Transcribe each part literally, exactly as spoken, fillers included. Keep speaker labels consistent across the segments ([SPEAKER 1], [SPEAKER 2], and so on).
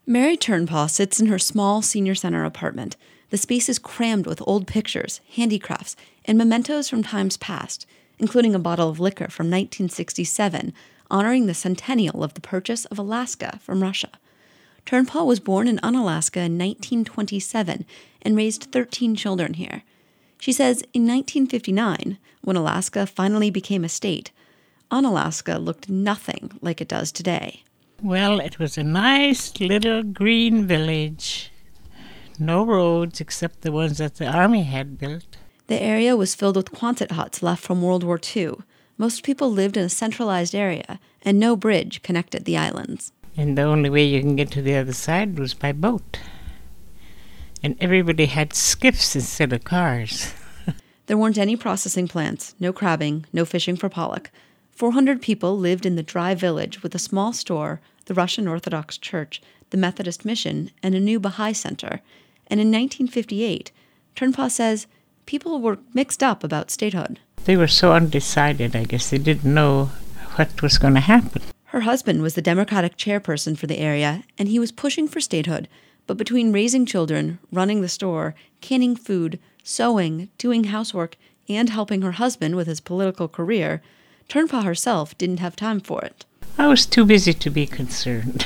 [SPEAKER 1] Mary Turnpaw sits in her small senior center apartment. The space is crammed with old pictures, handicrafts, and mementos from times past, including a bottle of liquor from nineteen sixty-seven, honoring the centennial of the purchase of Alaska from Russia. Turnpaw was born in Unalaska in nineteen twenty-seven and raised thirteen children here. She says in nineteen fifty-nine, when Alaska finally became a state, Unalaska looked nothing like it does today.
[SPEAKER 2] Well, it was a nice little green village. No roads except the ones that the Army had built.
[SPEAKER 1] The area was filled with Quonset huts left from World War Two. Most people lived in a centralized area, and no bridge connected the islands.
[SPEAKER 2] And the only way you can get to the other side was by boat. And everybody had skiffs instead of cars.
[SPEAKER 1] There weren't any processing plants, no crabbing, no fishing for pollock. four hundred people lived in the dry village with a small store, the Russian Orthodox Church, the Methodist Mission, and a new Baha'i Center. And in nineteen fifty-eight, Turnpaw says people were mixed up about statehood.
[SPEAKER 2] They were so undecided, I guess they didn't know what was going to happen.
[SPEAKER 1] Her husband was the Democratic chairperson for the area, and he was pushing for statehood. But between raising children, running the store, canning food, sewing, doing housework, and helping her husband with his political career, Turnpaw herself didn't have time for it.
[SPEAKER 2] I was too busy to be concerned.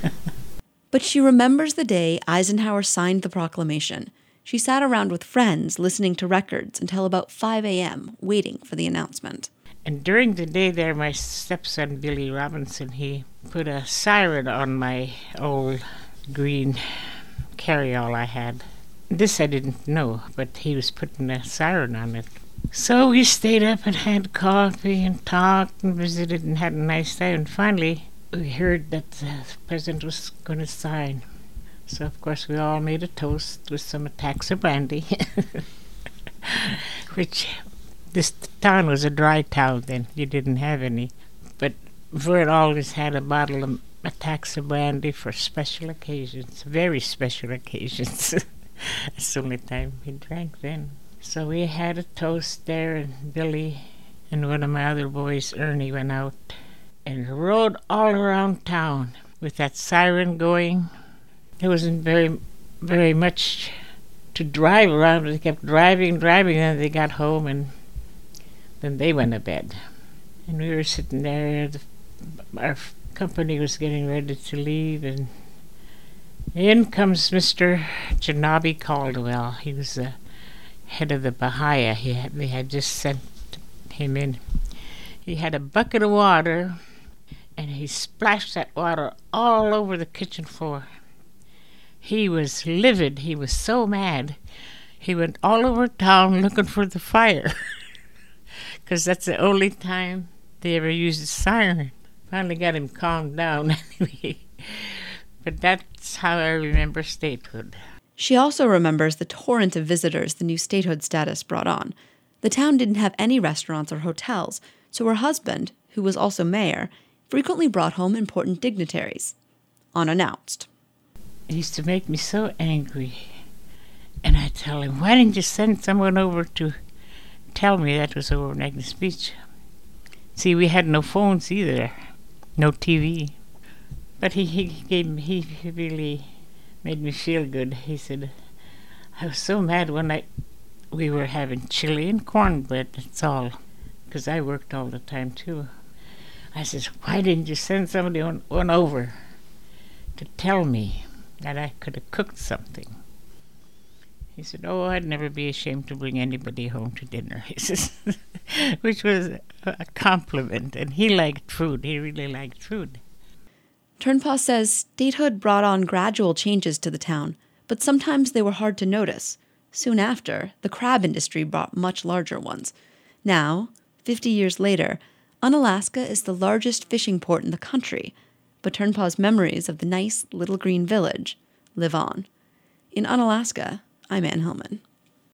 [SPEAKER 1] But she remembers the day Eisenhower signed the proclamation. She sat around with friends listening to records until about five a.m., waiting for the announcement.
[SPEAKER 2] And during the day there, my stepson, Billy Robinson, he put a siren on my old green carryall I had. This I didn't know, but he was putting a siren on it. So we stayed up and had coffee and talked and visited and had a nice time. And finally, we heard that the president was going to sign. So, of course, we all made a toast with some attacks of brandy, which this town was a dry town then. You didn't have any. But Vert always had a bottle of attacks of brandy for special occasions, very special occasions. That's the only time he drank then. So we had a toast there, and Billy and one of my other boys, Ernie, went out and rode all around town with that siren going. There wasn't very, very much to drive around. They kept driving, driving, and they got home, and then they went to bed. And we were sitting there. The, our company was getting ready to leave, and in comes Mister Janabi Caldwell. He was the head of the Baha'i. He had, they had just sent him in. He had a bucket of water, and he splashed that water all over the kitchen floor. He was livid. He was so mad. He went all over town looking for the fire, because that's the only time they ever used a siren. Finally got him calmed down anyway. But that's how I remember statehood.
[SPEAKER 1] She also remembers the torrent of visitors the new statehood status brought on. The town didn't have any restaurants or hotels, so her husband, who was also mayor, frequently brought home important dignitaries, unannounced.
[SPEAKER 2] It used to make me so angry. And I'd tell him, why didn't you send someone over to tell me that was over in Agnes Beach? See, we had no phones either, no T V. But he, he gave me, he, he really made me feel good. He said, I was so mad one night we were having chili and cornbread, that's all, because I worked all the time too. I said, why didn't you send somebody on, on over to tell me that I could have cooked something? He said, oh, I'd never be ashamed to bring anybody home to dinner, he says, which was a compliment. And he liked food. He really liked food.
[SPEAKER 1] Turnpaw says statehood brought on gradual changes to the town, but sometimes they were hard to notice. Soon after, the crab industry brought much larger ones. Now, fifty years later, Unalaska is the largest fishing port in the country, but Turnpaw's memories of the nice little green village live on. In Unalaska, I'm Ann Hillman.